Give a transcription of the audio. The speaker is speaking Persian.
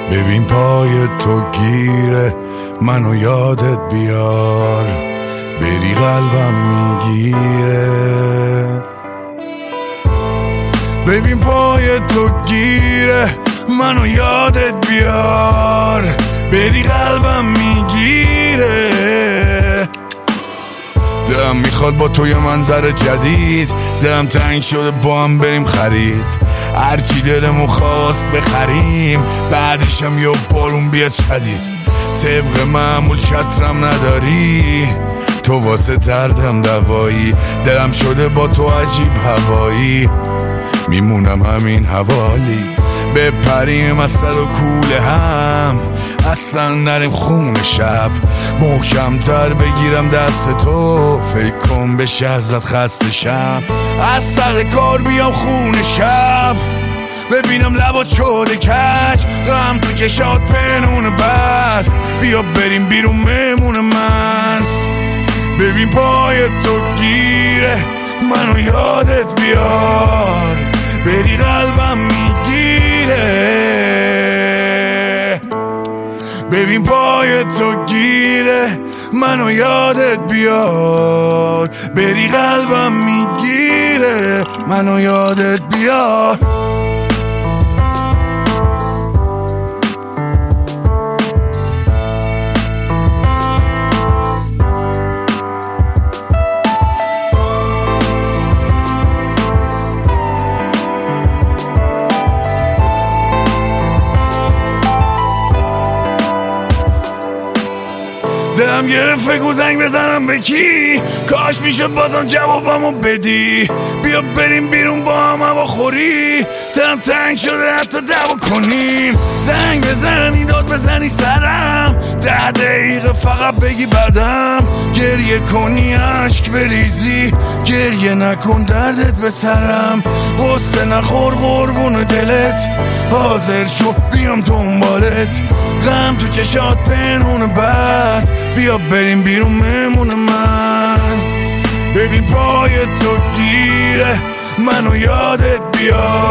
ببین پای تو گیره منو یادت بیار، بری قلبم میگیره. ببین پای تو گیره منو یادت بیار، بری قلبم میگیره. دلم میخواد با تو یه منظر جدید، دلم تنگ شده با هم بریم خرید، هرچی دلمون خواست بخریم، بعدشم یه بارون بیاد شدید. طبق معمول شطرم نداری، تو واسه دردم دوایی، دلم شده با تو عجیب هوایی، میمونم همین حوالی. بپریم از سر و کوله هم، اصلا نریم خون شب، محکمتر بگیرم دست تو، فکر کن بشه ازت خسته شم. از سر کار بیام خونه شب، ببینم لبات شده کج، غم تو چشات پنونه بد، بیا بریم بیرون مهمون من. ببین پای تو گیره منو یادت بیار، بری قلبم میگیره. ببین پای تو گیره منو یادت بیار، بری قلبم میگیره، منو یادت بیار. دلم گرفت فکر زنگ بزنم به کی، کاش میشد بازم جوابمو بدی، بیا بریم بیرون با هم هوا خوری، دلم تنگ شده حتی دعوا کنیم. زنگ بزنی داد بزنی سرم، 10 دقیقه فقط بگی بعدم، گریه کنی عشق بریزی، گریه نکن دردت به سرم، غصه نخور قربون دلت، حاضر شو بیام دنبالت، غم تو چشات پنهون بد، بیا بریم بیرون مهمون من. ببین پای تو گیره منو یادت بیار،